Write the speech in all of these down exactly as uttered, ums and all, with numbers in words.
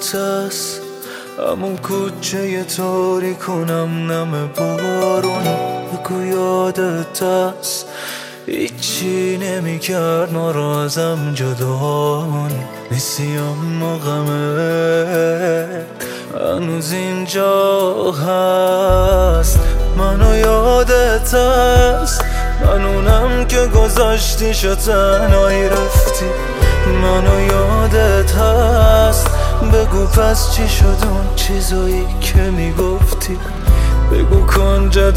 یادت هست همون کوچه تاریک و نم نم بارون، بگو یادت هست هیچی نمی کرد ما را ازم جدا کنی. نسیم و غمت هنوز اینجا هست، منو یادت هست، من اونم که گذاشتی شو تنهایی رفتی. منو یادت هست، بگو پس چی شد اون چیزایی که میگفتی. بگو کنجا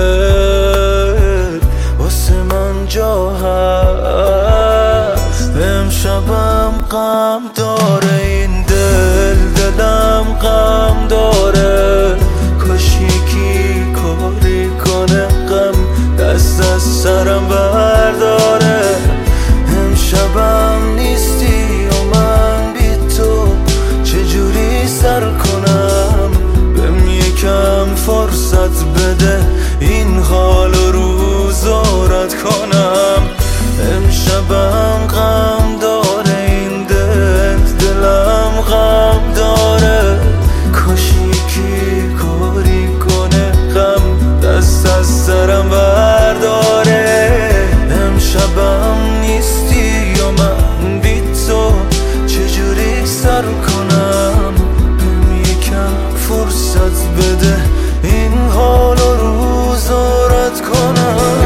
دلت واسه من جا هست. امشبم غم داره این دل، دلم غم داره، کاش یکی کاری کنه غم دست از سرم برداره. امشبم نیستی و من بی تو چجوری سر کنم، بهم یکم فرصت بده این حال و روزارت کنم. امشبم غم داره این دل، دلم غم داره، کاش یکی کاری کنه غم دست از سرم برداره. امشبم نیستی و من بی تو چجوری سر کنم، بهم یکم فرصت بده این حال و روزارت کنم.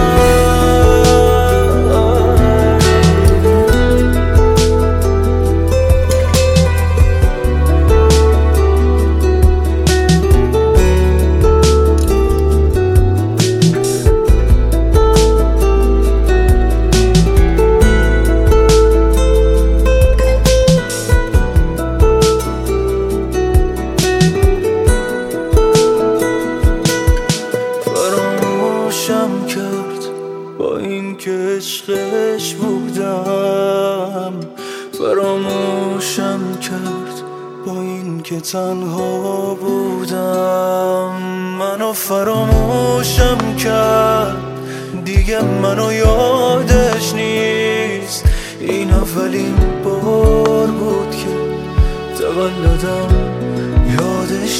با این که عشقش بودم، فراموشم کرد با این که تنها بودم. منو فراموشم کرد دیگه، منو یادش نیست. این اولین بار بود که تولدم یادش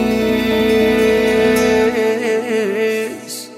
نیست.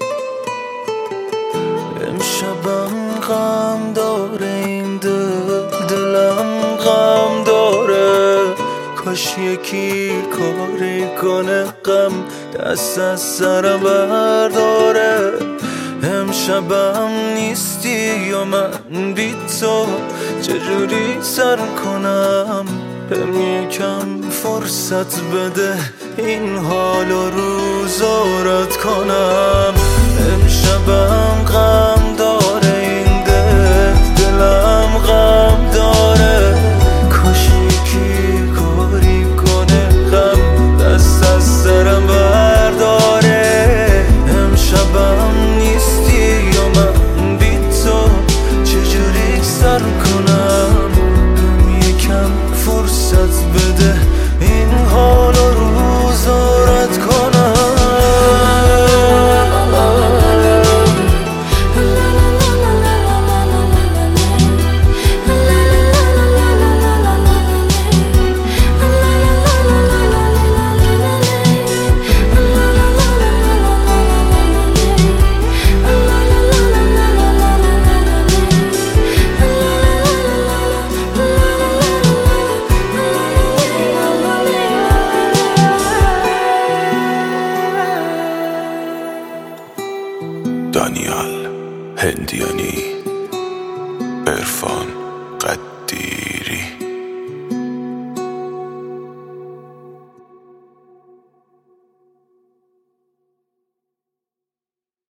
امشبم غم داره این دل، دلم غم داره، کاش یکی کاری کنه غم دست از سرم برداره. امشبم نیستی و من بی تو چجوری سر کنم، بهم یکم فرصت بده این حال و روزارت کنم. امشبم غم داره این دل، دلم غم داره، کاش یکی کاری کنه غم دست از سرم برداره. امشبم نیستی و من بی تو چجوری سر کنم، بهم یکم فرصت بده این حال و روزارت کنم. دانیال هندیانی.